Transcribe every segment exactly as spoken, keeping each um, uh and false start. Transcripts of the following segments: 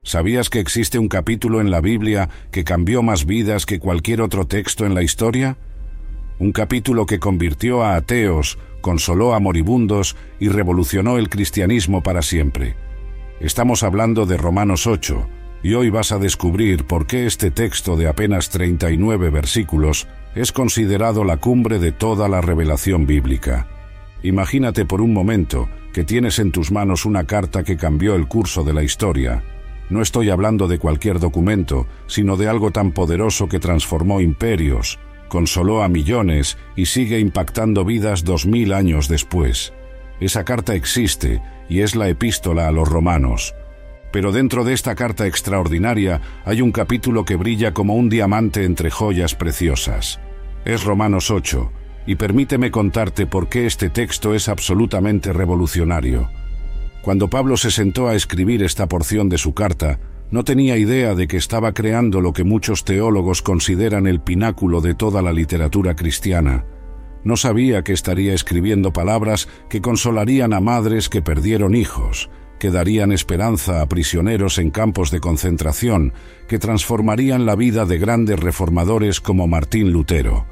¿Sabías que existe un capítulo en la Biblia que cambió más vidas que cualquier otro texto en la historia? Un capítulo que convirtió a ateos, consoló a moribundos y revolucionó el cristianismo para siempre. Estamos hablando de Romanos ocho, y hoy vas a descubrir por qué este texto de apenas treinta y nueve versículos es considerado la cumbre de toda la revelación bíblica. Imagínate por un momento que tienes en tus manos una carta que cambió el curso de la historia. No estoy hablando de cualquier documento, sino de algo tan poderoso que transformó imperios, consoló a millones y sigue impactando vidas dos mil años después. Esa carta existe y es la epístola a los romanos. Pero dentro de esta carta extraordinaria hay un capítulo que brilla como un diamante entre joyas preciosas. Es Romanos ocho, y permíteme contarte por qué este texto es absolutamente revolucionario. Cuando Pablo se sentó a escribir esta porción de su carta, no tenía idea de que estaba creando lo que muchos teólogos consideran el pináculo de toda la literatura cristiana. No sabía que estaría escribiendo palabras que consolarían a madres que perdieron hijos, que darían esperanza a prisioneros en campos de concentración, que transformarían la vida de grandes reformadores como Martín Lutero.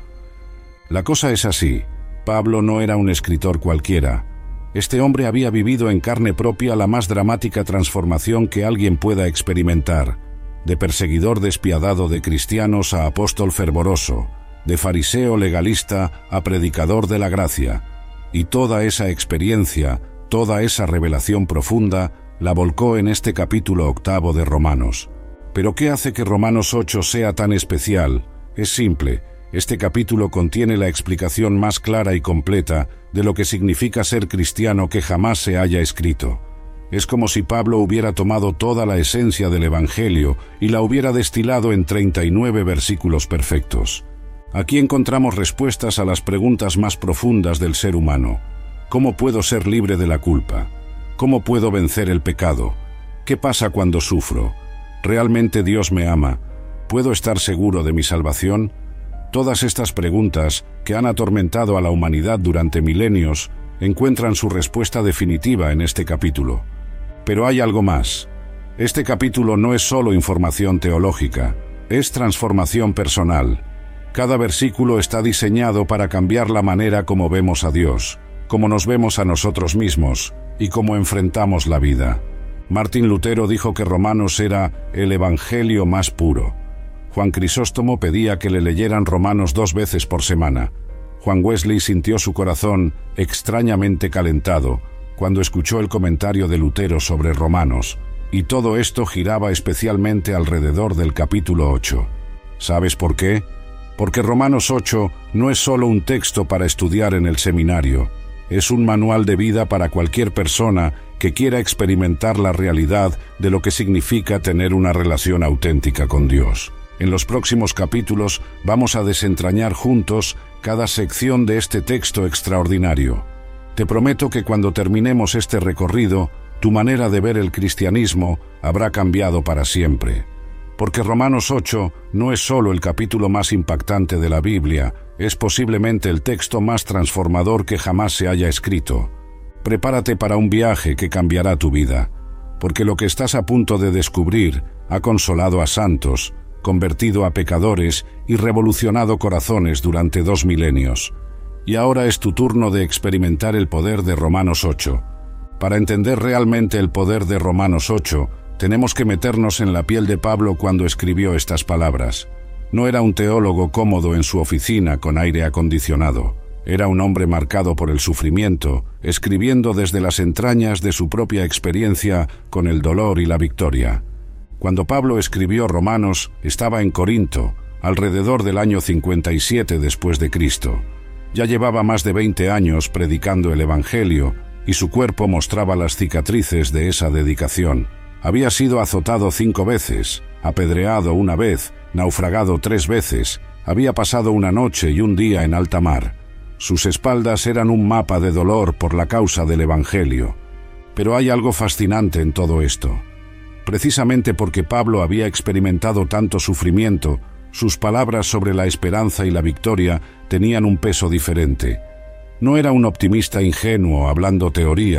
La cosa es así, Pablo no era un escritor cualquiera. Este hombre había vivido en carne propia la más dramática transformación que alguien pueda experimentar, de perseguidor despiadado de cristianos a apóstol fervoroso, de fariseo legalista a predicador de la gracia, y toda esa experiencia, toda esa revelación profunda, la volcó en este capítulo octavo de Romanos. ¿Pero qué hace que Romanos ocho sea tan especial? Es simple. Este capítulo contiene la explicación más clara y completa de lo que significa ser cristiano que jamás se haya escrito. Es como si Pablo hubiera tomado toda la esencia del Evangelio y la hubiera destilado en treinta y nueve versículos perfectos. Aquí encontramos respuestas a las preguntas más profundas del ser humano. ¿Cómo puedo ser libre de la culpa? ¿Cómo puedo vencer el pecado? ¿Qué pasa cuando sufro? ¿Realmente Dios me ama? ¿Puedo estar seguro de mi salvación? Todas estas preguntas, que han atormentado a la humanidad durante milenios, encuentran su respuesta definitiva en este capítulo. Pero hay algo más. Este capítulo no es solo información teológica, es transformación personal. Cada versículo está diseñado para cambiar la manera como vemos a Dios, como nos vemos a nosotros mismos y cómo enfrentamos la vida. Martín Lutero dijo que Romanos era el evangelio más puro. Juan Crisóstomo pedía que le leyeran Romanos dos veces por semana. Juan Wesley sintió su corazón extrañamente calentado cuando escuchó el comentario de Lutero sobre Romanos, y todo esto giraba especialmente alrededor del capítulo ocho. ¿Sabes por qué? Porque Romanos ocho no es solo un texto para estudiar en el seminario, es un manual de vida para cualquier persona que quiera experimentar la realidad de lo que significa tener una relación auténtica con Dios. En los próximos capítulos vamos a desentrañar juntos cada sección de este texto extraordinario. Te prometo que cuando terminemos este recorrido, tu manera de ver el cristianismo habrá cambiado para siempre. Porque Romanos ocho no es solo el capítulo más impactante de la Biblia, es posiblemente el texto más transformador que jamás se haya escrito. Prepárate para un viaje que cambiará tu vida, porque lo que estás a punto de descubrir ha consolado a santos, convertido a pecadores y revolucionado corazones durante dos milenios. Y ahora es tu turno de experimentar el poder de Romanos ocho. Para entender realmente el poder de Romanos ocho, tenemos que meternos en la piel de Pablo cuando escribió estas palabras. No era un teólogo cómodo en su oficina con aire acondicionado. Era un hombre marcado por el sufrimiento, escribiendo desde las entrañas de su propia experiencia con el dolor y la victoria. Cuando Pablo escribió Romanos, estaba en Corinto, alrededor del año cincuenta y siete después de Cristo. Ya llevaba más de veinte años predicando el Evangelio, y su cuerpo mostraba las cicatrices de esa dedicación. Había sido azotado cinco veces, apedreado una vez, naufragado tres veces, había pasado una noche y un día en alta mar. Sus espaldas eran un mapa de dolor por la causa del Evangelio. Pero hay algo fascinante en todo esto. Precisamente porque Pablo había experimentado tanto sufrimiento, sus palabras sobre la esperanza y la victoria tenían un peso diferente. No era un optimista ingenuo hablando teorías,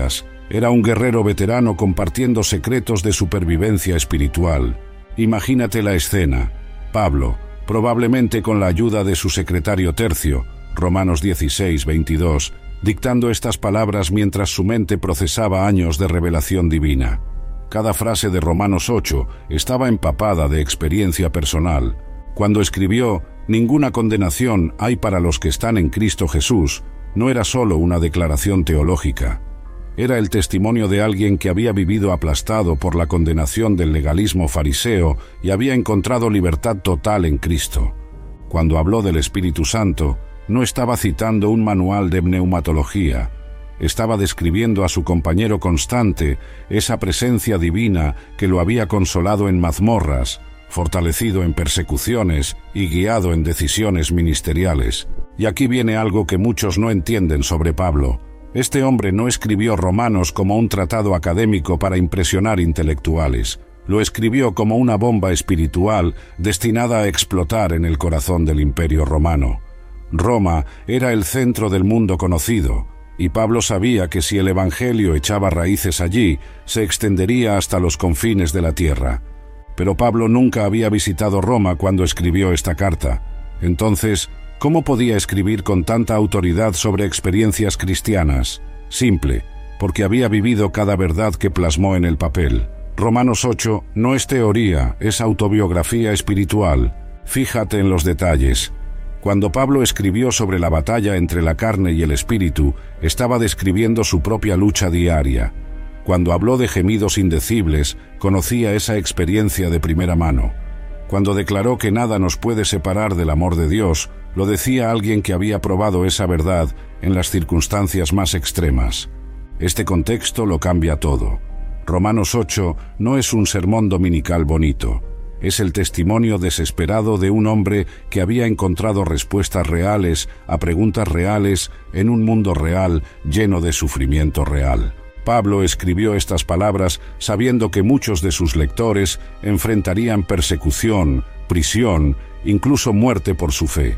Era un guerrero veterano compartiendo secretos de supervivencia espiritual. Imagínate la escena. Pablo, probablemente con la ayuda de su secretario Tercio, Romanos dieciséis, veintidós, dictando estas palabras mientras su mente procesaba años de revelación divina. Cada frase de Romanos ocho estaba empapada de experiencia personal. Cuando escribió «Ninguna condenación hay para los que están en Cristo Jesús», no era solo una declaración teológica. Era el testimonio de alguien que había vivido aplastado por la condenación del legalismo fariseo y había encontrado libertad total en Cristo. Cuando habló del Espíritu Santo, no estaba citando un manual de pneumatología. Estaba describiendo a su compañero constante, esa presencia divina que lo había consolado en mazmorras, fortalecido en persecuciones y guiado en decisiones ministeriales. Y aquí viene algo que muchos no entienden sobre Pablo. Este hombre no escribió Romanos como un tratado académico para impresionar intelectuales. Lo escribió como una bomba espiritual destinada a explotar en el corazón del Imperio Romano. Roma era el centro del mundo conocido, y Pablo sabía que si el Evangelio echaba raíces allí, se extendería hasta los confines de la tierra. Pero Pablo nunca había visitado Roma cuando escribió esta carta. Entonces, ¿cómo podía escribir con tanta autoridad sobre experiencias cristianas? Simple, porque había vivido cada verdad que plasmó en el papel. Romanos ocho no es teoría, es autobiografía espiritual. Fíjate en los detalles. Cuando Pablo escribió sobre la batalla entre la carne y el espíritu, estaba describiendo su propia lucha diaria. Cuando habló de gemidos indecibles, conocía esa experiencia de primera mano. Cuando declaró que nada nos puede separar del amor de Dios, lo decía alguien que había probado esa verdad en las circunstancias más extremas. Este contexto lo cambia todo. Romanos ocho no es un sermón dominical bonito. Es el testimonio desesperado de un hombre que había encontrado respuestas reales a preguntas reales en un mundo real lleno de sufrimiento real. Pablo escribió estas palabras sabiendo que muchos de sus lectores enfrentarían persecución, prisión, incluso muerte por su fe.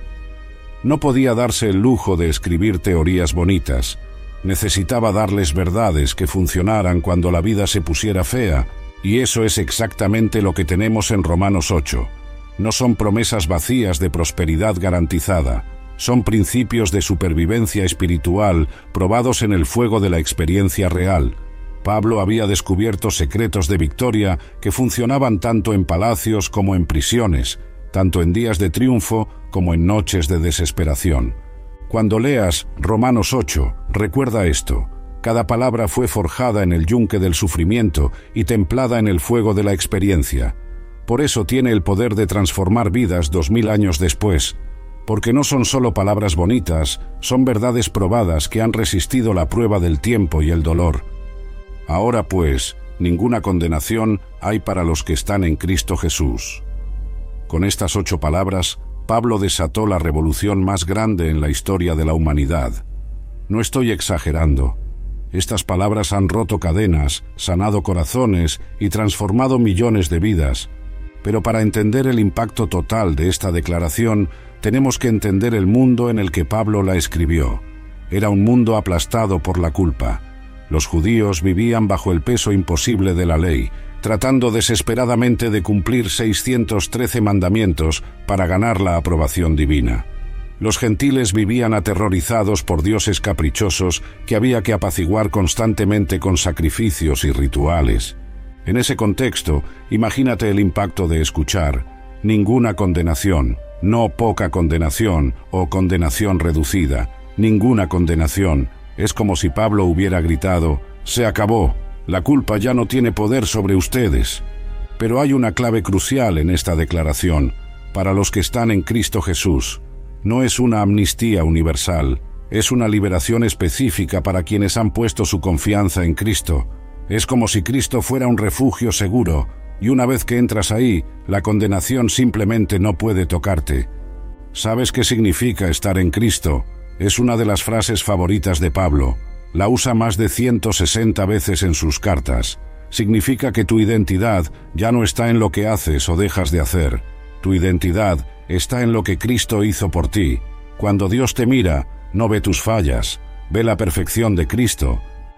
No podía darse el lujo de escribir teorías bonitas. Necesitaba darles verdades que funcionaran cuando la vida se pusiera fea, y eso es exactamente lo que tenemos en Romanos ocho. No son promesas vacías de prosperidad garantizada, son principios de supervivencia espiritual probados en el fuego de la experiencia real. Pablo había descubierto secretos de victoria que funcionaban tanto en palacios como en prisiones, tanto en días de triunfo como en noches de desesperación. Cuando leas Romanos ocho, recuerda esto. Cada palabra fue forjada en el yunque del sufrimiento y templada en el fuego de la experiencia. Por eso tiene el poder de transformar vidas dos mil años después. Porque no son solo palabras bonitas, son verdades probadas que han resistido la prueba del tiempo y el dolor. Ahora pues, ninguna condenación hay para los que están en Cristo Jesús. Con estas ocho palabras, Pablo desató la revolución más grande en la historia de la humanidad. No estoy exagerando. Estas palabras han roto cadenas, sanado corazones y transformado millones de vidas. Pero para entender el impacto total de esta declaración, tenemos que entender el mundo en el que Pablo la escribió. Era un mundo aplastado por la culpa. Los judíos vivían bajo el peso imposible de la ley, tratando desesperadamente de cumplir seiscientos trece mandamientos para ganar la aprobación divina. Los gentiles vivían aterrorizados por dioses caprichosos que había que apaciguar constantemente con sacrificios y rituales. En ese contexto, imagínate el impacto de escuchar ninguna condenación, no poca condenación o condenación reducida, ninguna condenación. Es como si Pablo hubiera gritado, «Se acabó, la culpa ya no tiene poder sobre ustedes». Pero hay una clave crucial en esta declaración, para los que están en Cristo Jesús. No es una amnistía universal, es una liberación específica para quienes han puesto su confianza en Cristo. Es como si Cristo fuera un refugio seguro, y una vez que entras ahí, la condenación simplemente no puede tocarte. ¿Sabes qué significa estar en Cristo? Es una de las frases favoritas de Pablo. La usa más de ciento sesenta veces en sus cartas. Significa que tu identidad ya no está en lo que haces o dejas de hacer. Tu identidad está en lo que Cristo hizo por ti. Cuando Dios te mira, no ve tus fallas, ve la perfección de Cristo.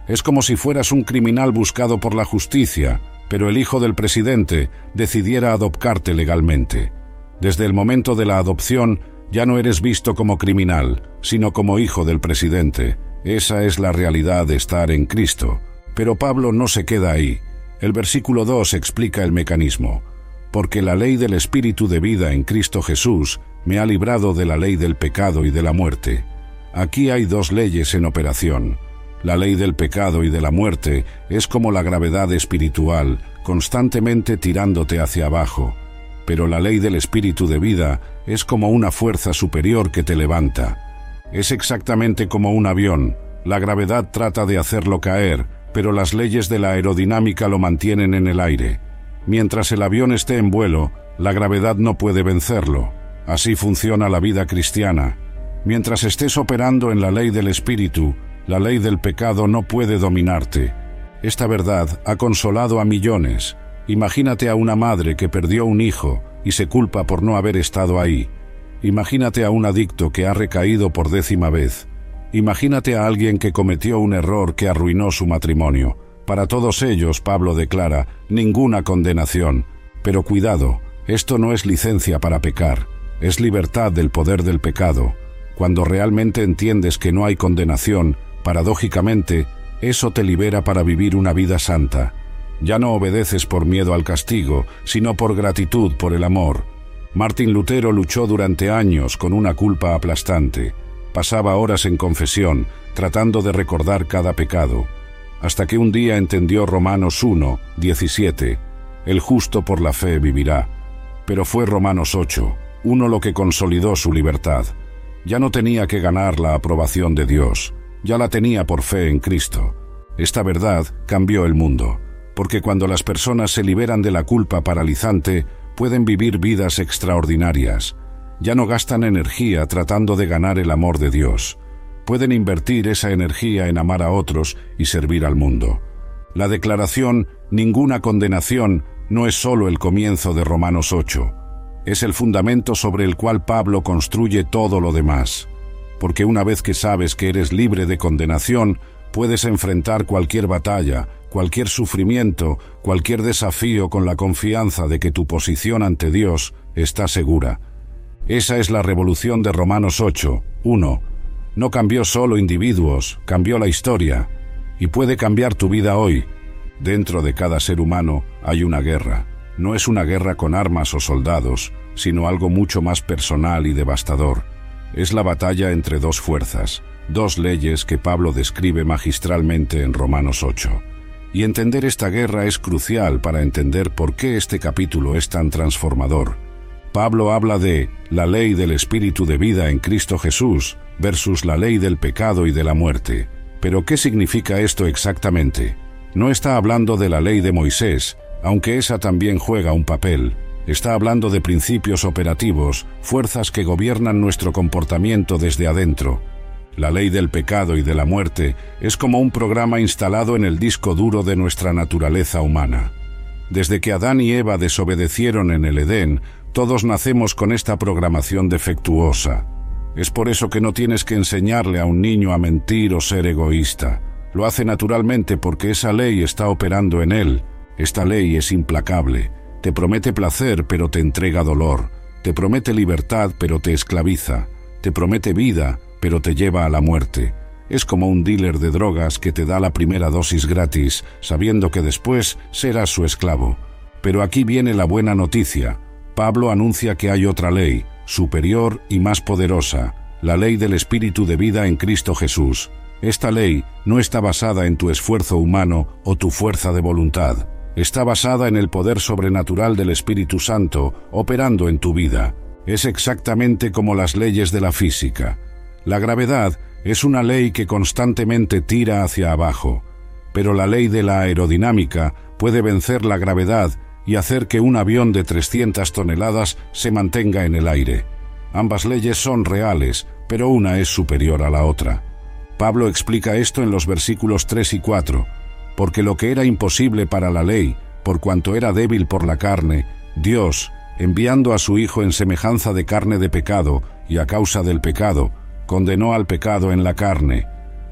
Es como si fueras un criminal buscado por la justicia, pero el hijo del presidente decidiera adoptarte legalmente. Desde el momento de la adopción, ya no eres visto como criminal, sino como hijo del presidente. Esa es la realidad de estar en Cristo. Pero Pablo no se queda ahí. El versículo dos explica el mecanismo. Porque la ley del Espíritu de vida en Cristo Jesús me ha librado de la ley del pecado y de la muerte. Aquí hay dos leyes en operación. La ley del pecado y de la muerte es como la gravedad espiritual, constantemente tirándote hacia abajo. Pero la ley del Espíritu de vida es como una fuerza superior que te levanta. Es exactamente como un avión. La gravedad trata de hacerlo caer, pero las leyes de la aerodinámica lo mantienen en el aire. Mientras el avión esté en vuelo, la gravedad no puede vencerlo. Así funciona la vida cristiana. Mientras estés operando en la ley del Espíritu, la ley del pecado no puede dominarte. Esta verdad ha consolado a millones. Imagínate a una madre que perdió un hijo y se culpa por no haber estado ahí. Imagínate a un adicto que ha recaído por décima vez. Imagínate a alguien que cometió un error que arruinó su matrimonio. Para todos ellos, Pablo declara, ninguna condenación. Pero cuidado, esto no es licencia para pecar, es libertad del poder del pecado. Cuando realmente entiendes que no hay condenación, paradójicamente, eso te libera para vivir una vida santa. Ya no obedeces por miedo al castigo, sino por gratitud por el amor. Martín Lutero luchó durante años con una culpa aplastante. Pasaba horas en confesión, tratando de recordar cada pecado, hasta que un día entendió Romanos uno, diecisiete, el justo por la fe vivirá. Pero fue Romanos ocho, uno lo que consolidó su libertad. Ya no tenía que ganar la aprobación de Dios, ya la tenía por fe en Cristo. Esta verdad cambió el mundo, porque cuando las personas se liberan de la culpa paralizante, pueden vivir vidas extraordinarias. Ya no gastan energía tratando de ganar el amor de Dios. Pueden invertir esa energía en amar a otros y servir al mundo. La declaración «ninguna condenación» no es solo el comienzo de Romanos ocho. Es el fundamento sobre el cual Pablo construye todo lo demás. Porque una vez que sabes que eres libre de condenación, puedes enfrentar cualquier batalla, cualquier sufrimiento, cualquier desafío con la confianza de que tu posición ante Dios está segura. Esa es la revolución de Romanos ocho, uno. No cambió solo individuos, cambió la historia. Y puede cambiar tu vida hoy. Dentro de cada ser humano hay una guerra. No es una guerra con armas o soldados, sino algo mucho más personal y devastador. Es la batalla entre dos fuerzas, dos leyes que Pablo describe magistralmente en Romanos ocho. Y entender esta guerra es crucial para entender por qué este capítulo es tan transformador. Pablo habla de la ley del Espíritu de vida en Cristo Jesús versus la ley del pecado y de la muerte. ¿Pero qué significa esto exactamente? No está hablando de la ley de Moisés, aunque esa también juega un papel. Está hablando de principios operativos, fuerzas que gobiernan nuestro comportamiento desde adentro. La ley del pecado y de la muerte es como un programa instalado en el disco duro de nuestra naturaleza humana. Desde que Adán y Eva desobedecieron en el Edén, todos nacemos con esta programación defectuosa. Es por eso que no tienes que enseñarle a un niño a mentir o ser egoísta. Lo hace naturalmente porque esa ley está operando en él. Esta ley es implacable. Te promete placer, pero te entrega dolor. Te promete libertad, pero te esclaviza. Te promete vida, pero te lleva a la muerte. Es como un dealer de drogas que te da la primera dosis gratis, sabiendo que después serás su esclavo. Pero aquí viene la buena noticia. Pablo anuncia que hay otra ley, superior y más poderosa, la ley del Espíritu de vida en Cristo Jesús. Esta ley no está basada en tu esfuerzo humano o tu fuerza de voluntad. Está basada en el poder sobrenatural del Espíritu Santo operando en tu vida. Es exactamente como las leyes de la física. La gravedad es una ley que constantemente tira hacia abajo, pero la ley de la aerodinámica puede vencer la gravedad y hacer que un avión de trescientas toneladas se mantenga en el aire. Ambas leyes son reales, pero una es superior a la otra. Pablo explica esto en los versículos tres y cuatro. Porque lo que era imposible para la ley, por cuanto era débil por la carne, Dios, enviando a su Hijo en semejanza de carne de pecado y a causa del pecado, condenó al pecado en la carne,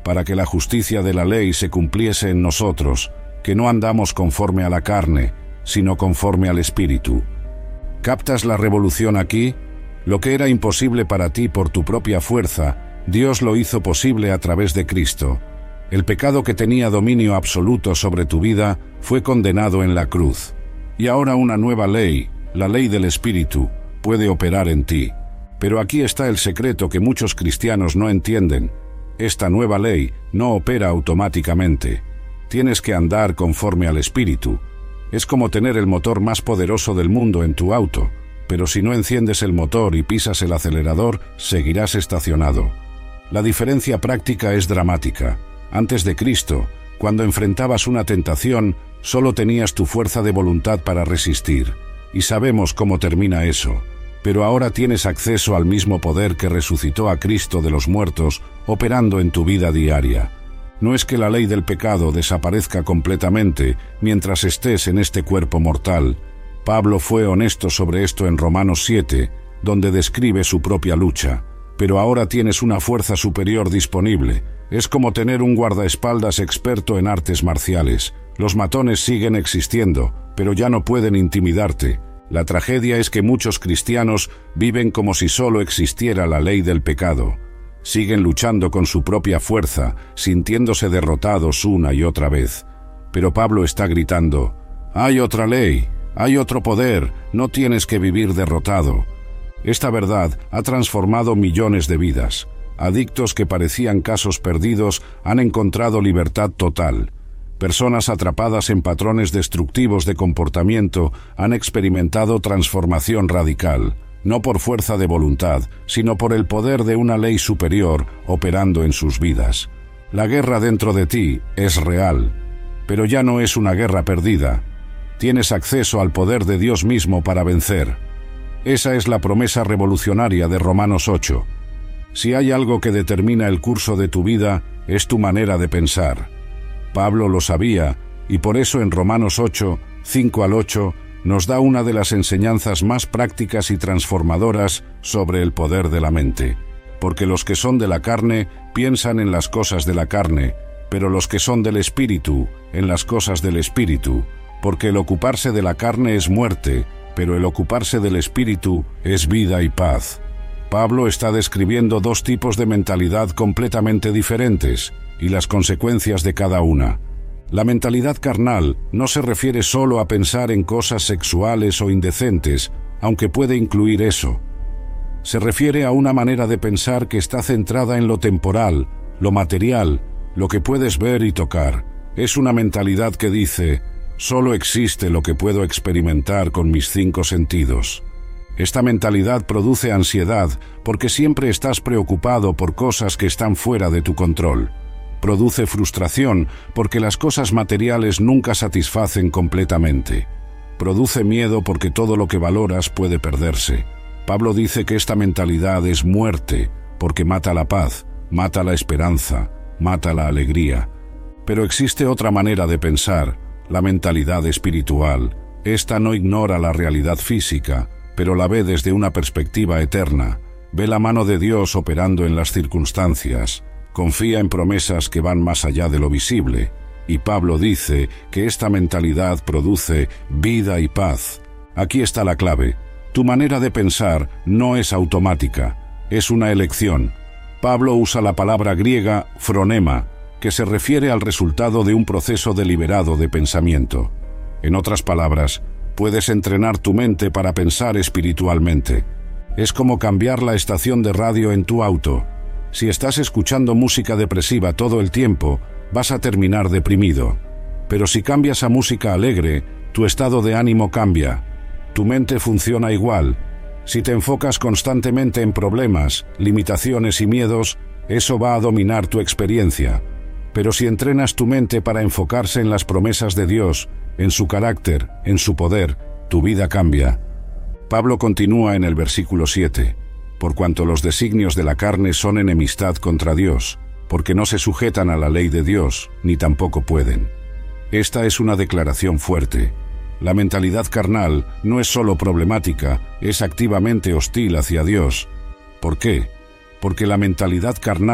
para que la justicia de la ley se cumpliese en nosotros, que no andamos conforme a la carne, sino conforme al Espíritu. ¿Captas la revolución aquí? Lo que era imposible para ti por tu propia fuerza, Dios lo hizo posible a través de Cristo. El pecado que tenía dominio absoluto sobre tu vida fue condenado en la cruz. Y ahora una nueva ley, la ley del Espíritu, puede operar en ti. Pero aquí está el secreto que muchos cristianos no entienden. Esta nueva ley no opera automáticamente. Tienes que andar conforme al Espíritu. Es como tener el motor más poderoso del mundo en tu auto, pero si no enciendes el motor y pisas el acelerador, seguirás estacionado. La diferencia práctica es dramática. Antes de Cristo, cuando enfrentabas una tentación, solo tenías tu fuerza de voluntad para resistir. Y sabemos cómo termina eso. Pero ahora tienes acceso al mismo poder que resucitó a Cristo de los muertos, operando en tu vida diaria. No es que la ley del pecado desaparezca completamente mientras estés en este cuerpo mortal. Pablo fue honesto sobre esto en Romanos siete, donde describe su propia lucha. Pero ahora tienes una fuerza superior disponible. Es como tener un guardaespaldas experto en artes marciales. Los matones siguen existiendo, pero ya no pueden intimidarte. La tragedia es que muchos cristianos viven como si solo existiera la ley del pecado. Siguen luchando con su propia fuerza, sintiéndose derrotados una y otra vez. Pero Pablo está gritando: «Hay otra ley, hay otro poder, no tienes que vivir derrotado». Esta verdad ha transformado millones de vidas. Adictos que parecían casos perdidos han encontrado libertad total. Personas atrapadas en patrones destructivos de comportamiento han experimentado transformación radical. No por fuerza de voluntad, sino por el poder de una ley superior operando en sus vidas. La guerra dentro de ti es real, pero ya no es una guerra perdida. Tienes acceso al poder de Dios mismo para vencer. Esa es la promesa revolucionaria de Romanos ocho. Si hay algo que determina el curso de tu vida, es tu manera de pensar. Pablo lo sabía, y por eso en Romanos ocho, cinco al ocho, nos da una de las enseñanzas más prácticas y transformadoras sobre el poder de la mente. Porque los que son de la carne piensan en las cosas de la carne, pero los que son del Espíritu, en las cosas del Espíritu. Porque el ocuparse de la carne es muerte, pero el ocuparse del Espíritu es vida y paz. Pablo está describiendo dos tipos de mentalidad completamente diferentes y las consecuencias de cada una. La mentalidad carnal no se refiere solo a pensar en cosas sexuales o indecentes, aunque puede incluir eso. Se refiere a una manera de pensar que está centrada en lo temporal, lo material, lo que puedes ver y tocar. Es una mentalidad que dice: solo existe lo que puedo experimentar con mis cinco sentidos. Esta mentalidad produce ansiedad porque siempre estás preocupado por cosas que están fuera de tu control. Produce frustración porque las cosas materiales nunca satisfacen completamente. Produce miedo porque todo lo que valoras puede perderse. Pablo dice que esta mentalidad es muerte porque mata la paz, mata la esperanza, mata la alegría. Pero existe otra manera de pensar, la mentalidad espiritual. Esta no ignora la realidad física, pero la ve desde una perspectiva eterna. Ve la mano de Dios operando en las circunstancias. Confía en promesas que van más allá de lo visible. Y Pablo dice que esta mentalidad produce vida y paz. Aquí está la clave. Tu manera de pensar no es automática, es una elección. Pablo usa la palabra griega phronema, que se refiere al resultado de un proceso deliberado de pensamiento. En otras palabras, puedes entrenar tu mente para pensar espiritualmente. Es como cambiar la estación de radio en tu auto. Si estás escuchando música depresiva todo el tiempo, vas a terminar deprimido. Pero si cambias a música alegre, tu estado de ánimo cambia. Tu mente funciona igual. Si te enfocas constantemente en problemas, limitaciones y miedos, eso va a dominar tu experiencia. Pero si entrenas tu mente para enfocarse en las promesas de Dios, en su carácter, en su poder, tu vida cambia. Pablo continúa en el versículo siete. Por cuanto los designios de la carne son enemistad contra Dios, porque no se sujetan a la ley de Dios, ni tampoco pueden. Esta es una declaración fuerte. La mentalidad carnal no es solo problemática, es activamente hostil hacia Dios. ¿Por qué? Porque la mentalidad carnal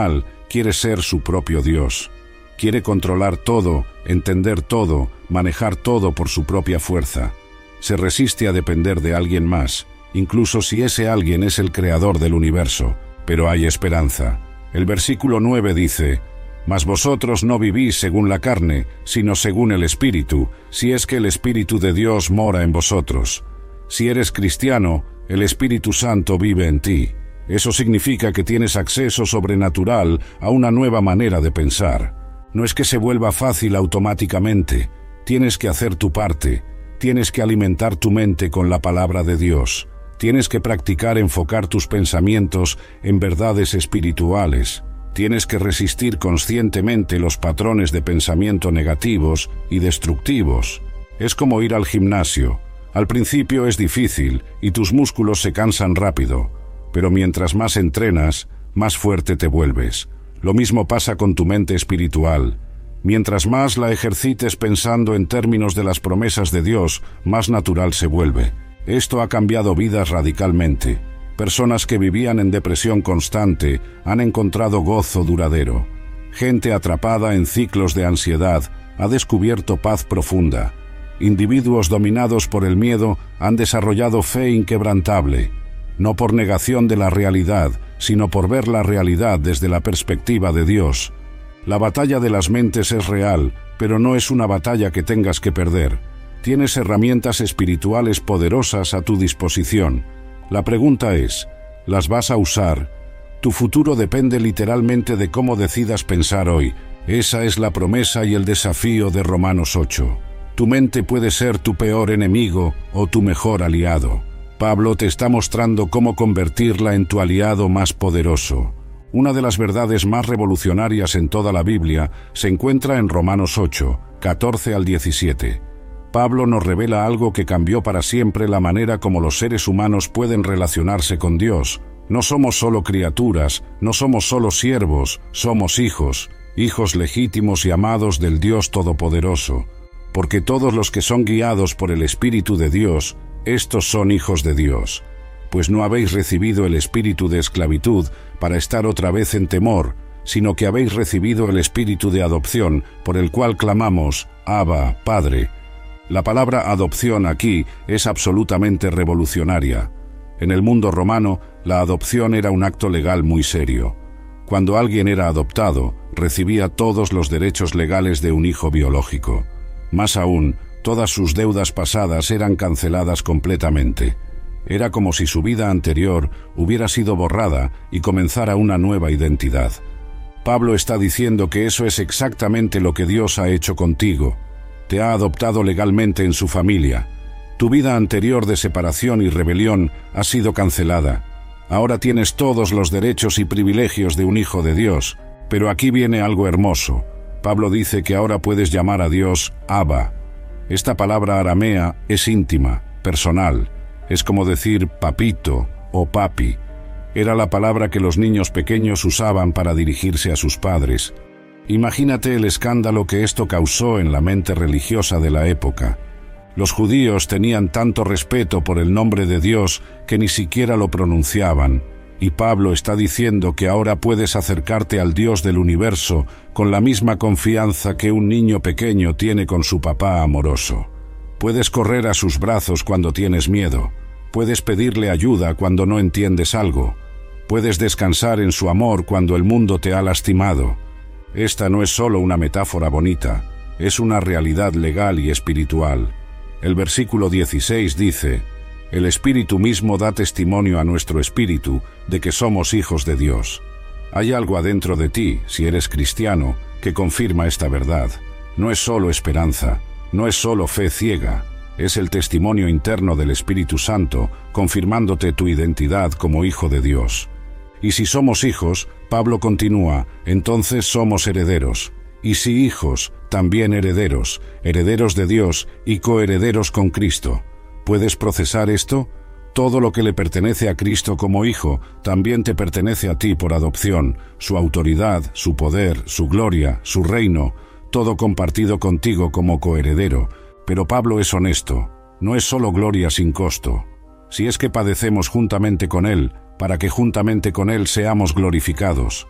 quiere ser su propio Dios. Quiere controlar todo, entender todo, manejar todo por su propia fuerza. Se resiste a depender de alguien más, incluso si ese alguien es el creador del universo. Pero hay esperanza. El versículo nueve dice: «Mas vosotros no vivís según la carne, sino según el Espíritu, si es que el Espíritu de Dios mora en vosotros». Si eres cristiano, el Espíritu Santo vive en ti. Eso significa que tienes acceso sobrenatural a una nueva manera de pensar. No es que se vuelva fácil automáticamente. Tienes que hacer tu parte. Tienes que alimentar tu mente con la palabra de Dios. Tienes que practicar enfocar tus pensamientos en verdades espirituales. Tienes que resistir conscientemente los patrones de pensamiento negativos y destructivos. Es como ir al gimnasio. Al principio es difícil y tus músculos se cansan rápido, pero mientras más entrenas, más fuerte te vuelves. Lo mismo pasa con tu mente espiritual. Mientras más la ejercites pensando en términos de las promesas de Dios, más natural se vuelve. Esto ha cambiado vidas radicalmente. Personas que vivían en depresión constante han encontrado gozo duradero. Gente atrapada en ciclos de ansiedad ha descubierto paz profunda. Individuos dominados por el miedo han desarrollado fe inquebrantable, no por negación de la realidad, sino por ver la realidad desde la perspectiva de Dios. La batalla de las mentes es real, pero no es una batalla que tengas que perder. Tienes herramientas espirituales poderosas a tu disposición. La pregunta es, ¿las vas a usar? Tu futuro depende literalmente de cómo decidas pensar hoy. Esa es la promesa y el desafío de Romanos ocho. Tu mente puede ser tu peor enemigo o tu mejor aliado. Pablo te está mostrando cómo convertirla en tu aliado más poderoso. Una de las verdades más revolucionarias en toda la Biblia se encuentra en Romanos ocho, catorce al diecisiete. Pablo nos revela algo que cambió para siempre la manera como los seres humanos pueden relacionarse con Dios. No somos solo criaturas, no somos solo siervos, somos hijos, hijos legítimos y amados del Dios Todopoderoso. Porque todos los que son guiados por el Espíritu de Dios, estos son hijos de Dios. Pues no habéis recibido el espíritu de esclavitud para estar otra vez en temor, sino que habéis recibido el espíritu de adopción, por el cual clamamos, Abba, Padre. La palabra adopción aquí es absolutamente revolucionaria. En el mundo romano, la adopción era un acto legal muy serio. Cuando alguien era adoptado, recibía todos los derechos legales de un hijo biológico. Más aún, todas sus deudas pasadas eran canceladas completamente. Era como si su vida anterior hubiera sido borrada y comenzara una nueva identidad. Pablo está diciendo que eso es exactamente lo que Dios ha hecho contigo. Te ha adoptado legalmente en su familia. Tu vida anterior de separación y rebelión ha sido cancelada. Ahora tienes todos los derechos y privilegios de un hijo de Dios. Pero aquí viene algo hermoso. Pablo dice que ahora puedes llamar a Dios Abba. Esta palabra aramea es íntima, personal. Es como decir papito o papi. Era la palabra que los niños pequeños usaban para dirigirse a sus padres. Imagínate el escándalo que esto causó en la mente religiosa de la época. Los judíos tenían tanto respeto por el nombre de Dios que ni siquiera lo pronunciaban. Y Pablo está diciendo que ahora puedes acercarte al Dios del universo con la misma confianza que un niño pequeño tiene con su papá amoroso. Puedes correr a sus brazos cuando tienes miedo. Puedes pedirle ayuda cuando no entiendes algo. Puedes descansar en su amor cuando el mundo te ha lastimado. Esta no es solo una metáfora bonita, es una realidad legal y espiritual. El versículo dieciséis dice: El Espíritu mismo da testimonio a nuestro espíritu de que somos hijos de Dios. Hay algo adentro de ti, si eres cristiano, que confirma esta verdad. No es solo esperanza, no es solo fe ciega, es el testimonio interno del Espíritu Santo, confirmándote tu identidad como hijo de Dios. Y si somos hijos, Pablo continúa, entonces somos herederos. Y si hijos, también herederos, herederos de Dios y coherederos con Cristo. ¿Puedes procesar esto? Todo lo que le pertenece a Cristo como hijo, también te pertenece a ti por adopción, su autoridad, su poder, su gloria, su reino, todo compartido contigo como coheredero. Pero Pablo es honesto, no es solo gloria sin costo. Si es que padecemos juntamente con Él, para que juntamente con Él seamos glorificados.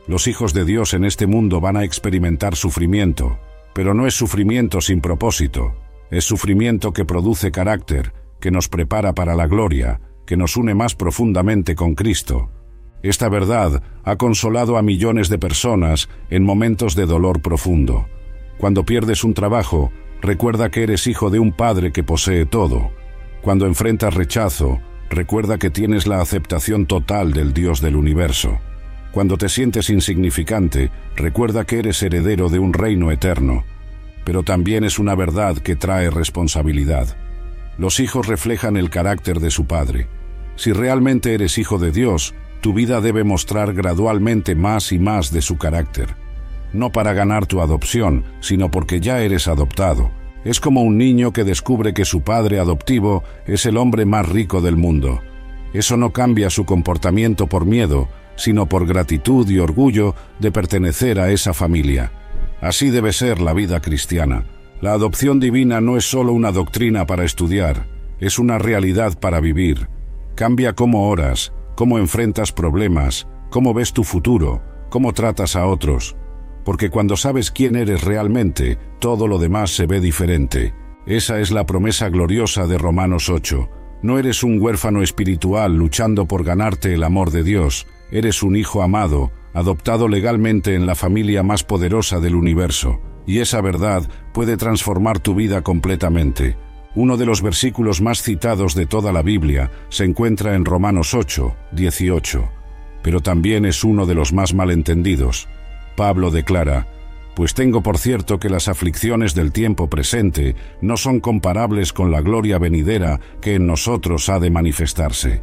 Los hijos de Dios en este mundo van a experimentar sufrimiento, pero no es sufrimiento sin propósito, es sufrimiento que produce carácter, que nos prepara para la gloria, que nos une más profundamente con Cristo. Esta verdad ha consolado a millones de personas en momentos de dolor profundo. Cuando pierdes un trabajo, recuerda que eres hijo de un Padre que posee todo. Cuando enfrentas rechazo, recuerda que tienes la aceptación total del Dios del universo. Cuando te sientes insignificante, recuerda que eres heredero de un reino eterno. Pero también es una verdad que trae responsabilidad. Los hijos reflejan el carácter de su padre. Si realmente eres hijo de Dios, tu vida debe mostrar gradualmente más y más de su carácter. No para ganar tu adopción, sino porque ya eres adoptado. Es como un niño que descubre que su padre adoptivo es el hombre más rico del mundo. Eso no cambia su comportamiento por miedo, sino por gratitud y orgullo de pertenecer a esa familia. Así debe ser la vida cristiana. La adopción divina no es solo una doctrina para estudiar, es una realidad para vivir. Cambia cómo oras, cómo enfrentas problemas, cómo ves tu futuro, cómo tratas a otros. Porque cuando sabes quién eres realmente, todo lo demás se ve diferente. Esa es la promesa gloriosa de Romanos ocho. No eres un huérfano espiritual luchando por ganarte el amor de Dios. Eres un hijo amado, adoptado legalmente en la familia más poderosa del universo. Y esa verdad puede transformar tu vida completamente. Uno de los versículos más citados de toda la Biblia se encuentra en Romanos ocho, dieciocho. Pero también es uno de los más malentendidos. Pablo declara: «Pues tengo por cierto que las aflicciones del tiempo presente no son comparables con la gloria venidera que en nosotros ha de manifestarse».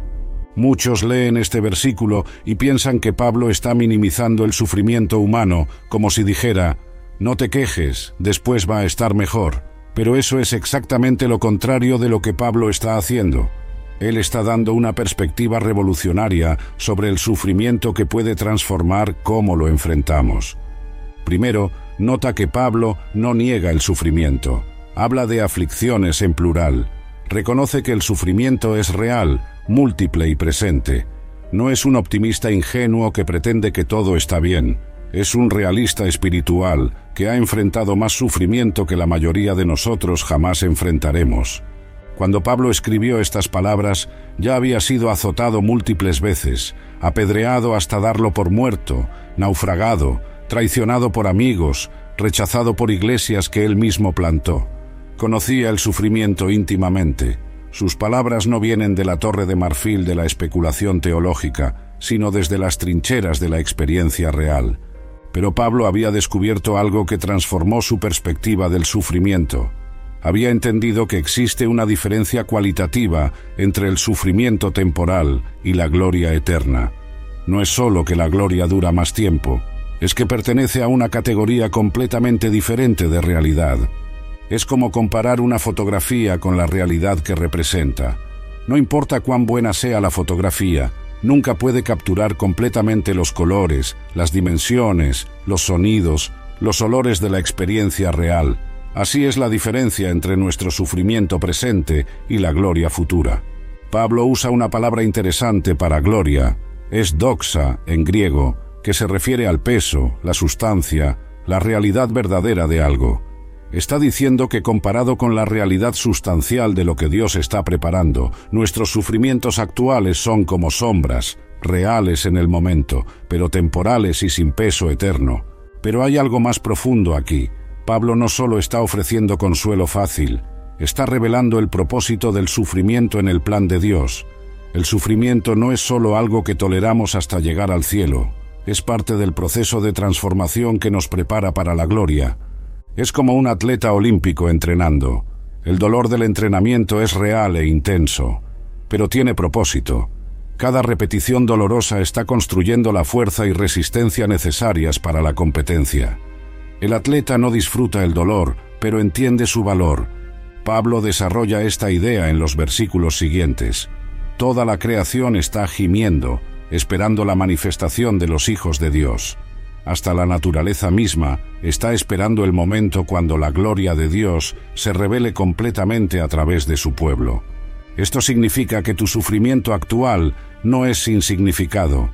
Muchos leen este versículo y piensan que Pablo está minimizando el sufrimiento humano, como si dijera: «No te quejes, después va a estar mejor». Pero eso es exactamente lo contrario de lo que Pablo está haciendo. Él está dando una perspectiva revolucionaria sobre el sufrimiento que puede transformar cómo lo enfrentamos. Primero, nota que Pablo no niega el sufrimiento. Habla de aflicciones en plural. Reconoce que el sufrimiento es real, múltiple y presente. No es un optimista ingenuo que pretende que todo está bien. Es un realista espiritual que ha enfrentado más sufrimiento que la mayoría de nosotros jamás enfrentaremos. Cuando Pablo escribió estas palabras, ya había sido azotado múltiples veces, apedreado hasta darlo por muerto, naufragado, traicionado por amigos, rechazado por iglesias que él mismo plantó. Conocía el sufrimiento íntimamente. Sus palabras no vienen de la torre de marfil de la especulación teológica, sino desde las trincheras de la experiencia real. Pero Pablo había descubierto algo que transformó su perspectiva del sufrimiento. Había entendido que existe una diferencia cualitativa entre el sufrimiento temporal y la gloria eterna. No es solo que la gloria dura más tiempo, es que pertenece a una categoría completamente diferente de realidad. Es como comparar una fotografía con la realidad que representa. No importa cuán buena sea la fotografía, nunca puede capturar completamente los colores, las dimensiones, los sonidos, los olores de la experiencia real. Así es la diferencia entre nuestro sufrimiento presente y la gloria futura. Pablo usa una palabra interesante para gloria, es doxa en griego, que se refiere al peso, la sustancia, la realidad verdadera de algo. Está diciendo que comparado con la realidad sustancial de lo que Dios está preparando, nuestros sufrimientos actuales son como sombras, reales en el momento, pero temporales y sin peso eterno. Pero hay algo más profundo aquí. Pablo no solo está ofreciendo consuelo fácil, está revelando el propósito del sufrimiento en el plan de Dios. El sufrimiento no es solo algo que toleramos hasta llegar al cielo, es parte del proceso de transformación que nos prepara para la gloria. Es como un atleta olímpico entrenando. El dolor del entrenamiento es real e intenso, pero tiene propósito. Cada repetición dolorosa está construyendo la fuerza y resistencia necesarias para la competencia. El atleta no disfruta el dolor, pero entiende su valor. Pablo desarrolla esta idea en los versículos siguientes. Toda la creación está gimiendo, esperando la manifestación de los hijos de Dios. Hasta la naturaleza misma está esperando el momento cuando la gloria de Dios se revele completamente a través de su pueblo. Esto significa que tu sufrimiento actual no es sin significado.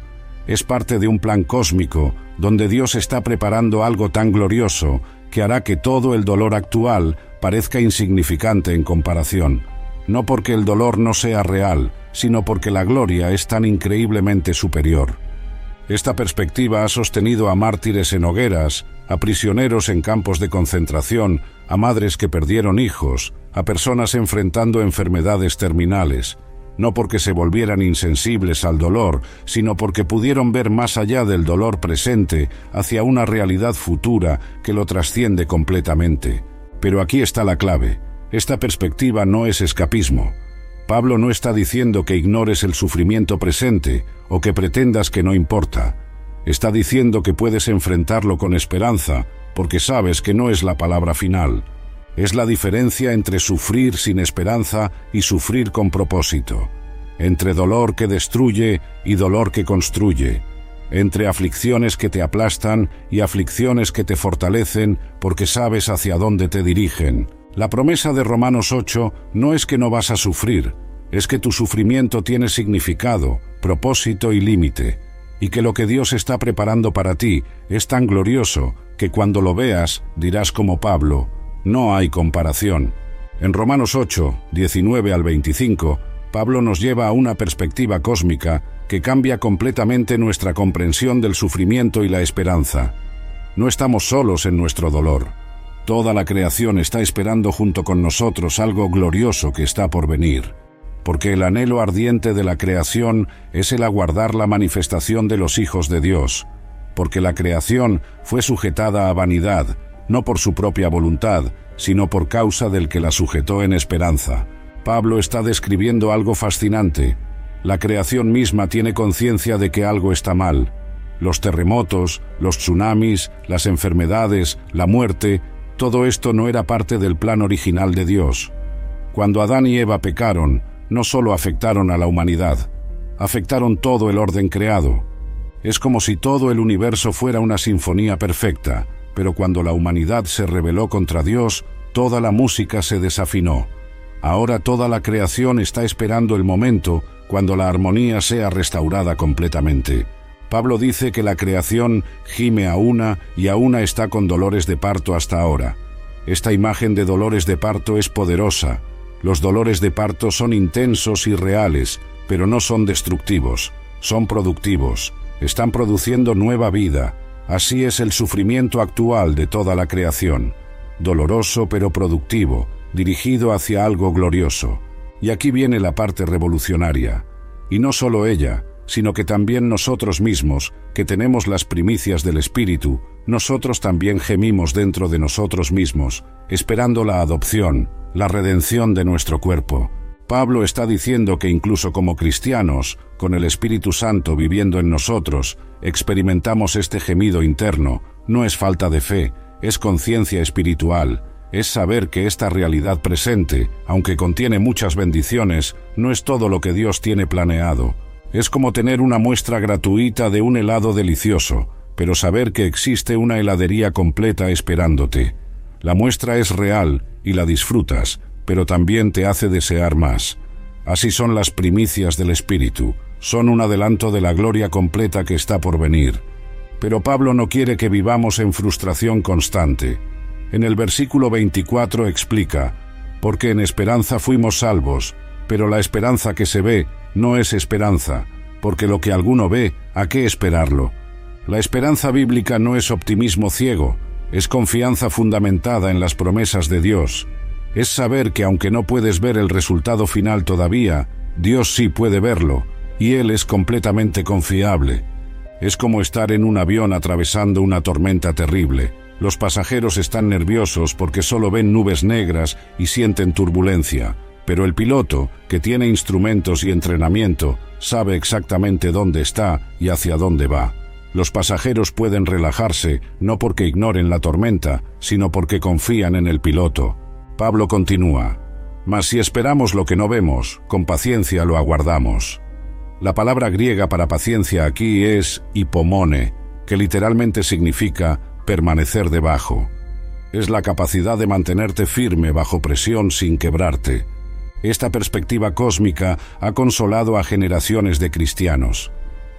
es parte de un plan cósmico donde Dios está preparando algo tan glorioso que hará que todo el dolor actual parezca insignificante en comparación. No porque el dolor no sea real, sino porque la gloria es tan increíblemente superior. Esta perspectiva ha sostenido a mártires en hogueras, a prisioneros en campos de concentración, a madres que perdieron hijos, a personas enfrentando enfermedades terminales, no porque se volvieran insensibles al dolor, sino porque pudieron ver más allá del dolor presente hacia una realidad futura que lo trasciende completamente. Pero aquí está la clave. Esta perspectiva no es escapismo. Pablo no está diciendo que ignores el sufrimiento presente o que pretendas que no importa. Está diciendo que puedes enfrentarlo con esperanza, porque sabes que no es la palabra final. Es la diferencia entre sufrir sin esperanza y sufrir con propósito, entre dolor que destruye y dolor que construye, entre aflicciones que te aplastan y aflicciones que te fortalecen porque sabes hacia dónde te dirigen. La promesa de Romanos ocho no es que no vas a sufrir, es que tu sufrimiento tiene significado, propósito y límite, y que lo que Dios está preparando para ti es tan glorioso que cuando lo veas dirás como Pablo, no hay comparación. En Romanos ocho, diecinueve al veinticinco, Pablo nos lleva a una perspectiva cósmica que cambia completamente nuestra comprensión del sufrimiento y la esperanza. No estamos solos en nuestro dolor. Toda la creación está esperando junto con nosotros algo glorioso que está por venir, porque el anhelo ardiente de la creación es el aguardar la manifestación de los hijos de Dios, porque la creación fue sujetada a vanidad, no por su propia voluntad, sino por causa del que la sujetó en esperanza. Pablo está describiendo algo fascinante. La creación misma tiene conciencia de que algo está mal. Los terremotos, los tsunamis, las enfermedades, la muerte, todo esto no era parte del plan original de Dios. Cuando Adán y Eva pecaron, no solo afectaron a la humanidad, afectaron todo el orden creado. Es como si todo el universo fuera una sinfonía perfecta, pero cuando la humanidad se rebeló contra Dios, toda la música se desafinó. Ahora toda la creación está esperando el momento cuando la armonía sea restaurada completamente. Pablo dice que la creación gime a una y a una está con dolores de parto hasta ahora. Esta imagen de dolores de parto es poderosa. Los dolores de parto son intensos y reales, pero no son destructivos, son productivos. Están produciendo nueva vida. Así es el sufrimiento actual de toda la creación. Doloroso pero productivo, dirigido hacia algo glorioso. Y aquí viene la parte revolucionaria. Y no solo ella, sino que también nosotros mismos, que tenemos las primicias del Espíritu, nosotros también gemimos dentro de nosotros mismos, esperando la adopción, la redención de nuestro cuerpo. Pablo está diciendo que incluso como cristianos, con el Espíritu Santo viviendo en nosotros, experimentamos este gemido interno. No es falta de fe, es conciencia espiritual, es saber que esta realidad presente, aunque contiene muchas bendiciones, no es todo lo que Dios tiene planeado. Es como tener una muestra gratuita de un helado delicioso, pero saber que existe una heladería completa esperándote. La muestra es real y la disfrutas, pero también te hace desear más. Así son las primicias del Espíritu, son un adelanto de la gloria completa que está por venir. Pero Pablo no quiere que vivamos en frustración constante. En el versículo veinticuatro explica, porque en esperanza fuimos salvos, pero la esperanza que se ve no es esperanza, porque lo que alguno ve, ¿a qué esperarlo? La esperanza bíblica no es optimismo ciego, es confianza fundamentada en las promesas de Dios. Es saber que aunque no puedes ver el resultado final todavía, Dios sí puede verlo, y Él es completamente confiable. Es como estar en un avión atravesando una tormenta terrible. Los pasajeros están nerviosos porque solo ven nubes negras y sienten turbulencia. Pero el piloto, que tiene instrumentos y entrenamiento, sabe exactamente dónde está y hacia dónde va. Los pasajeros pueden relajarse, no porque ignoren la tormenta, sino porque confían en el piloto. Pablo continúa, mas si esperamos lo que no vemos, con paciencia lo aguardamos. La palabra griega para paciencia aquí es hipomone, que literalmente significa permanecer debajo. Es la capacidad de mantenerte firme bajo presión sin quebrarte. Esta perspectiva cósmica ha consolado a generaciones de cristianos.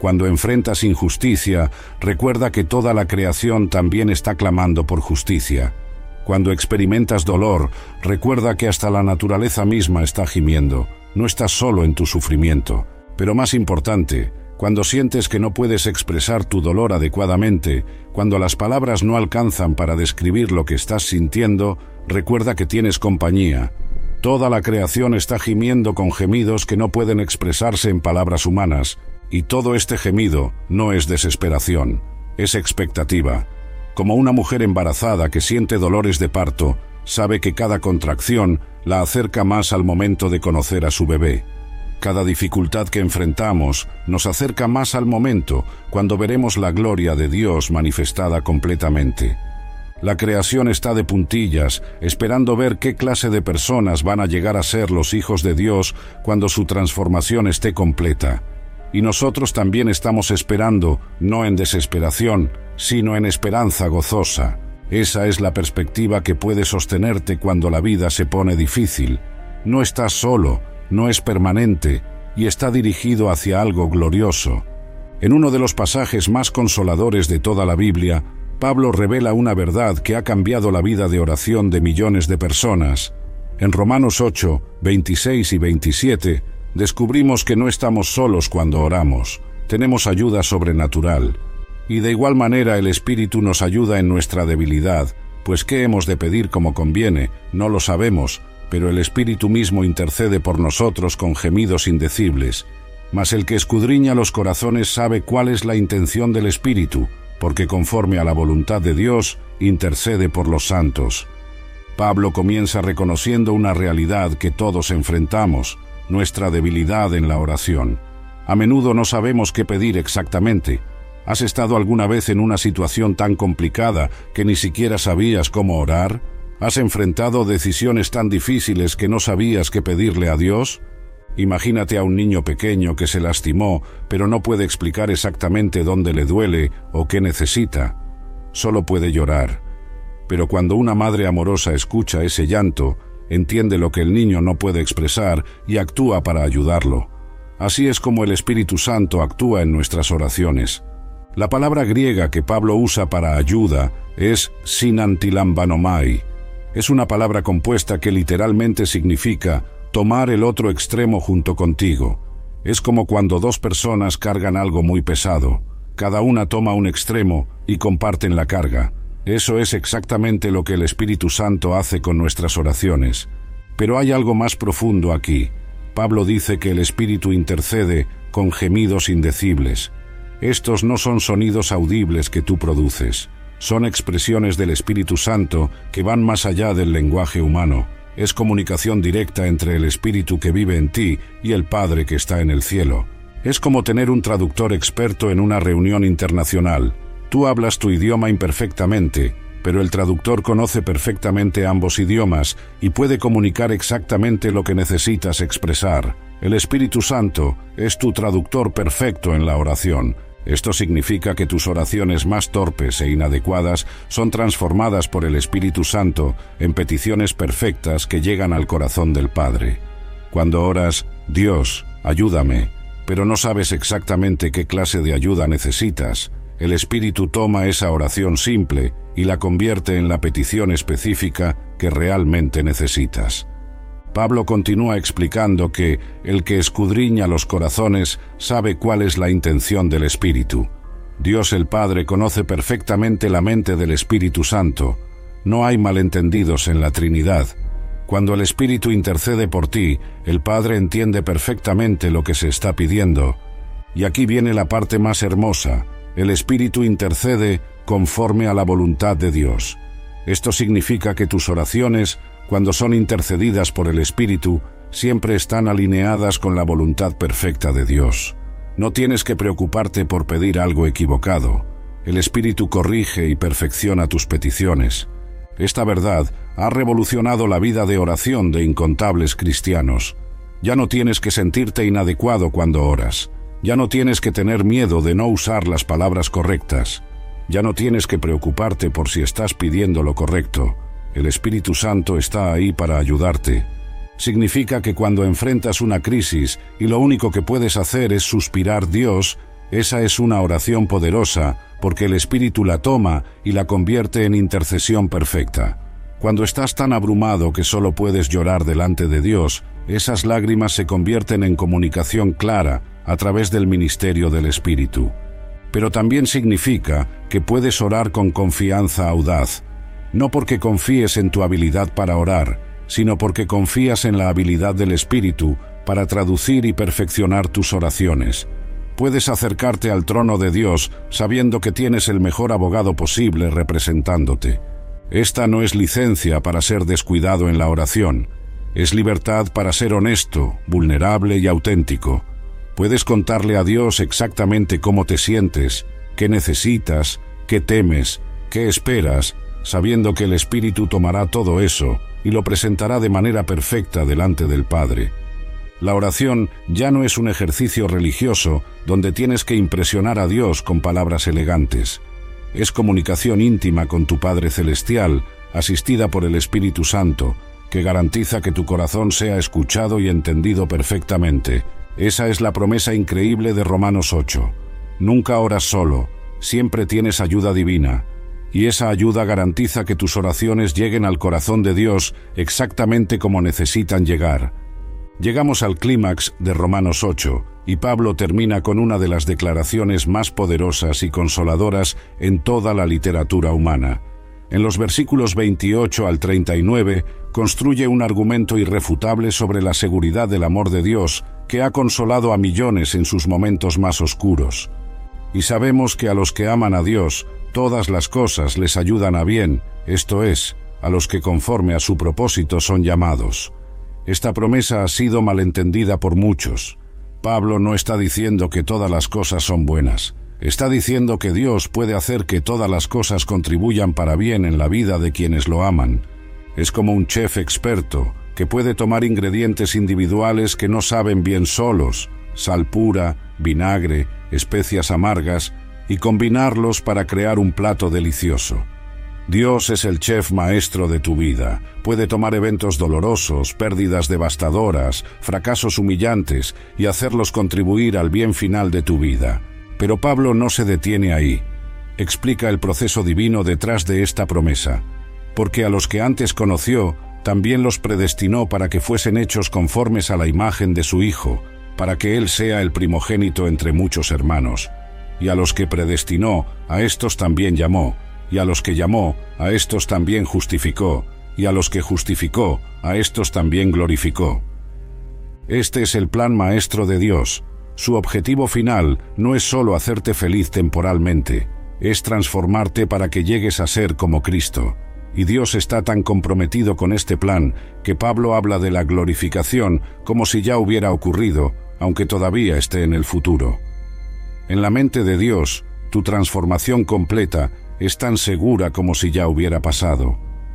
Cuando enfrentas injusticia, recuerda que toda la creación también está clamando por justicia. Cuando experimentas dolor, recuerda que hasta la naturaleza misma está gimiendo. No estás solo en tu sufrimiento. Pero más importante, cuando sientes que no puedes expresar tu dolor adecuadamente, cuando las palabras no alcanzan para describir lo que estás sintiendo, recuerda que tienes compañía. Toda la creación está gimiendo con gemidos que no pueden expresarse en palabras humanas, y todo este gemido no es desesperación, es expectativa. Como una mujer embarazada que siente dolores de parto, sabe que cada contracción la acerca más al momento de conocer a su bebé. Cada dificultad que enfrentamos nos acerca más al momento cuando veremos la gloria de Dios manifestada completamente. La creación está de puntillas, esperando ver qué clase de personas van a llegar a ser los hijos de Dios cuando su transformación esté completa. Y nosotros también estamos esperando, no en desesperación, sino en esperanza gozosa. Esa es la perspectiva que puede sostenerte cuando la vida se pone difícil. No estás solo, no es permanente, y está dirigido hacia algo glorioso. En uno de los pasajes más consoladores de toda la Biblia, Pablo revela una verdad que ha cambiado la vida de oración de millones de personas. En Romanos ocho, veintiséis y veintisiete, descubrimos que no estamos solos cuando oramos, tenemos ayuda sobrenatural. Y de igual manera el Espíritu nos ayuda en nuestra debilidad, pues ¿qué hemos de pedir como conviene? No lo sabemos, pero el Espíritu mismo intercede por nosotros con gemidos indecibles. Mas el que escudriña los corazones sabe cuál es la intención del Espíritu, porque conforme a la voluntad de Dios, intercede por los santos. Pablo comienza reconociendo una realidad que todos enfrentamos, nuestra debilidad en la oración. A menudo no sabemos qué pedir exactamente. ¿Has estado alguna vez en una situación tan complicada que ni siquiera sabías cómo orar? ¿Has enfrentado decisiones tan difíciles que no sabías qué pedirle a Dios? Imagínate a un niño pequeño que se lastimó, pero no puede explicar exactamente dónde le duele o qué necesita. Solo puede llorar. Pero cuando una madre amorosa escucha ese llanto, entiende lo que el niño no puede expresar y actúa para ayudarlo. Así es como el Espíritu Santo actúa en nuestras oraciones. La palabra griega que Pablo usa para ayuda es synantilambanomai. Es una palabra compuesta que literalmente significa tomar el otro extremo junto contigo. Es como cuando dos personas cargan algo muy pesado. Cada una toma un extremo y comparten la carga. Eso es exactamente lo que el Espíritu Santo hace con nuestras oraciones. Pero hay algo más profundo aquí. Pablo dice que el Espíritu intercede con gemidos indecibles. Estos no son sonidos audibles que tú produces. Son expresiones del Espíritu Santo que van más allá del lenguaje humano. Es comunicación directa entre el Espíritu que vive en ti y el Padre que está en el cielo. Es como tener un traductor experto en una reunión internacional. Tú hablas tu idioma imperfectamente, pero el traductor conoce perfectamente ambos idiomas y puede comunicar exactamente lo que necesitas expresar. El Espíritu Santo es tu traductor perfecto en la oración. Esto significa que tus oraciones más torpes e inadecuadas son transformadas por el Espíritu Santo en peticiones perfectas que llegan al corazón del Padre. Cuando oras, Dios, ayúdame, pero no sabes exactamente qué clase de ayuda necesitas, el Espíritu toma esa oración simple y la convierte en la petición específica que realmente necesitas. Pablo continúa explicando que el que escudriña los corazones sabe cuál es la intención del Espíritu. Dios el Padre conoce perfectamente la mente del Espíritu Santo. No hay malentendidos en la Trinidad. Cuando el Espíritu intercede por ti, el Padre entiende perfectamente lo que se está pidiendo. Y aquí viene la parte más hermosa. El Espíritu intercede conforme a la voluntad de Dios. Esto significa que tus oraciones, cuando son intercedidas por el Espíritu, siempre están alineadas con la voluntad perfecta de Dios. No tienes que preocuparte por pedir algo equivocado. El Espíritu corrige y perfecciona tus peticiones. Esta verdad ha revolucionado la vida de oración de incontables cristianos. Ya no tienes que sentirte inadecuado cuando oras. Ya no tienes que tener miedo de no usar las palabras correctas. Ya no tienes que preocuparte por si estás pidiendo lo correcto. El Espíritu Santo está ahí para ayudarte. Significa que cuando enfrentas una crisis y lo único que puedes hacer es suspirar Dios, Esa es una oración poderosa, porque el Espíritu la toma y la convierte en intercesión perfecta. Cuando estás tan abrumado que solo puedes llorar delante de Dios, esas lágrimas se convierten en comunicación clara a través del ministerio del Espíritu. Pero también significa que puedes orar con confianza audaz, no porque confíes en tu habilidad para orar, sino porque confías en la habilidad del Espíritu para traducir y perfeccionar tus oraciones. Puedes acercarte al trono de Dios sabiendo que tienes el mejor abogado posible representándote. Esta no es licencia para ser descuidado en la oración, es libertad para ser honesto, vulnerable y auténtico. Puedes contarle a Dios exactamente cómo te sientes, qué necesitas, qué temes, qué esperas, sabiendo que el Espíritu tomará todo eso y lo presentará de manera perfecta delante del Padre. La oración ya no es un ejercicio religioso donde tienes que impresionar a Dios con palabras elegantes. Es comunicación íntima con tu Padre Celestial, asistida por el Espíritu Santo, que garantiza que tu corazón sea escuchado y entendido perfectamente. Esa es la promesa increíble de Romanos ocho. Nunca oras solo, siempre tienes ayuda divina, y esa ayuda garantiza que tus oraciones lleguen al corazón de Dios exactamente como necesitan llegar. Llegamos al clímax de Romanos ocho, y Pablo termina con una de las declaraciones más poderosas y consoladoras en toda la literatura humana. En los versículos veintiocho al treinta y nueve, construye un argumento irrefutable sobre la seguridad del amor de Dios, que ha consolado a millones en sus momentos más oscuros. Y sabemos que a los que aman a Dios, todas las cosas les ayudan a bien, esto es, a los que conforme a su propósito son llamados. Esta promesa ha sido malentendida por muchos. Pablo no está diciendo que todas las cosas son buenas. Está diciendo que Dios puede hacer que todas las cosas contribuyan para bien en la vida de quienes lo aman. Es como un chef experto que puede tomar ingredientes individuales que no saben bien solos, sal pura, vinagre, especias amargas, y combinarlos para crear un plato delicioso. Dios es el chef maestro de tu vida. Puede tomar eventos dolorosos, pérdidas devastadoras, fracasos humillantes y hacerlos contribuir al bien final de tu vida. Pero Pablo no se detiene ahí. Explica el proceso divino detrás de esta promesa. Porque a los que antes conoció, también los predestinó para que fuesen hechos conformes a la imagen de su Hijo, para que Él sea el primogénito entre muchos hermanos. Y a los que predestinó, a estos también llamó. Y a los que llamó, a estos también justificó, y a los que justificó, a estos también glorificó. Este es el plan maestro de Dios. Su objetivo final no es solo hacerte feliz temporalmente, es transformarte para que llegues a ser como Cristo. Y Dios está tan comprometido con este plan que Pablo habla de la glorificación como si ya hubiera ocurrido, aunque todavía esté en el futuro. En la mente de Dios, tu transformación completa es tan segura como si ya hubiera pasado.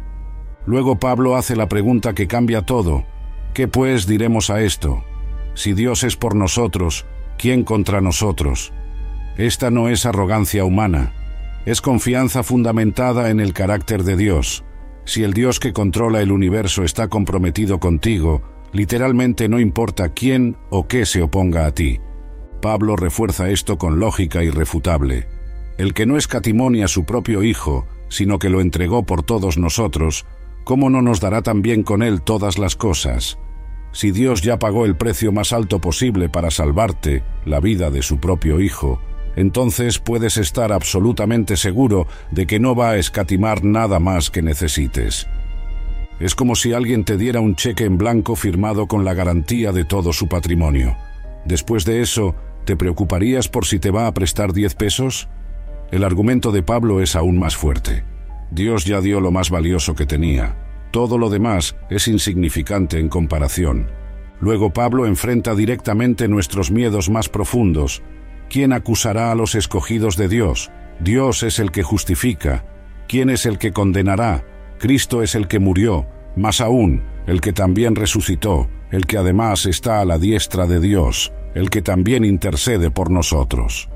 Luego Pablo hace la pregunta que cambia todo. ¿Qué pues diremos a esto? Si Dios es por nosotros, ¿quién contra nosotros? Esta no es arrogancia humana, es confianza fundamentada en el carácter de Dios. Si el Dios que controla el universo está comprometido contigo, literalmente no importa quién o qué se oponga a ti. Pablo refuerza esto con lógica irrefutable. El que no escatimó a su propio Hijo, sino que lo entregó por todos nosotros, ¿cómo no nos dará también con él todas las cosas? Si Dios ya pagó el precio más alto posible para salvarte, la vida de su propio Hijo, entonces puedes estar absolutamente seguro de que no va a escatimar nada más que necesites. Es como si alguien te diera un cheque en blanco firmado con la garantía de todo su patrimonio. Después de eso, ¿te preocuparías por si te va a prestar diez pesos? El argumento de Pablo es aún más fuerte. Dios ya dio lo más valioso que tenía. Todo lo demás es insignificante en comparación. Luego Pablo enfrenta directamente nuestros miedos más profundos. ¿Quién acusará a los escogidos de Dios? Dios es el que justifica. ¿Quién es el que condenará? Cristo es el que murió, más aún, el que también resucitó, el que además está a la diestra de Dios, el que también intercede por nosotros.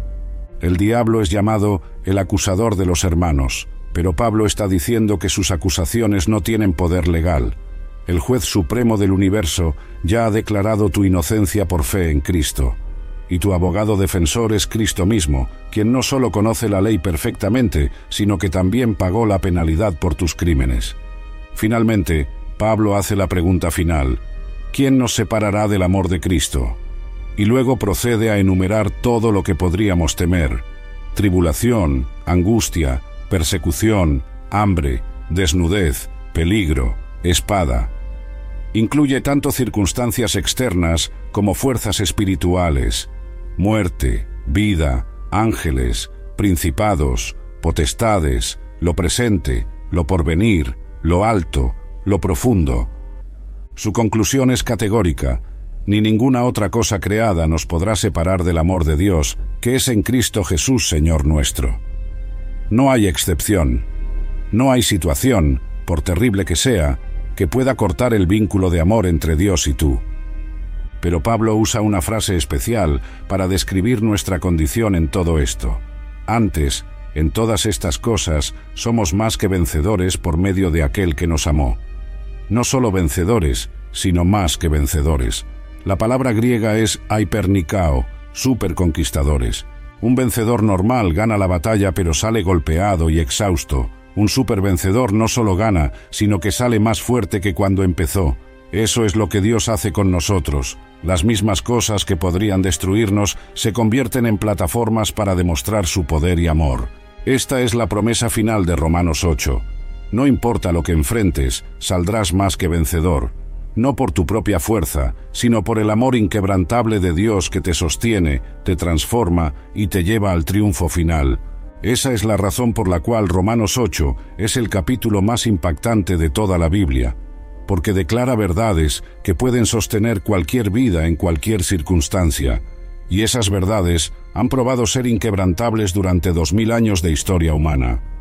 El diablo es llamado el acusador de los hermanos, pero Pablo está diciendo que sus acusaciones no tienen poder legal. El juez supremo del universo ya ha declarado tu inocencia por fe en Cristo. y tu abogado defensor es Cristo mismo, quien no solo conoce la ley perfectamente, sino que también pagó la penalidad por tus crímenes. Finalmente, Pablo hace la pregunta final: ¿quién nos separará del amor de Cristo? Y luego procede a enumerar todo lo que podríamos temer: tribulación, angustia, persecución, hambre, desnudez, peligro, espada. Incluye tanto circunstancias externas como fuerzas espirituales, muerte, vida, ángeles, principados, potestades, lo presente, lo porvenir, lo alto, lo profundo. Su conclusión es categórica: ni ninguna otra cosa creada nos podrá separar del amor de Dios, que es en Cristo Jesús, Señor nuestro. No hay excepción, no hay situación, por terrible que sea, que pueda cortar el vínculo de amor entre Dios y tú. Pero Pablo usa una frase especial para describir nuestra condición en todo esto. Antes, en todas estas cosas, somos más que vencedores por medio de aquel que nos amó. No solo vencedores, sino más que vencedores. La palabra griega es aipernikao, superconquistadores. Un vencedor normal gana la batalla pero sale golpeado y exhausto. Un supervencedor no solo gana, sino que sale más fuerte que cuando empezó. Eso es lo que Dios hace con nosotros. Las mismas cosas que podrían destruirnos se convierten en plataformas para demostrar su poder y amor. Esta es la promesa final de Romanos ocho. No importa lo que enfrentes, saldrás más que vencedor. No por tu propia fuerza, sino por el amor inquebrantable de Dios que te sostiene, te transforma y te lleva al triunfo final. Esa es la razón por la cual Romanos ocho es el capítulo más impactante de toda la Biblia, porque declara verdades que pueden sostener cualquier vida en cualquier circunstancia, y esas verdades han probado ser inquebrantables durante dos mil años de historia humana.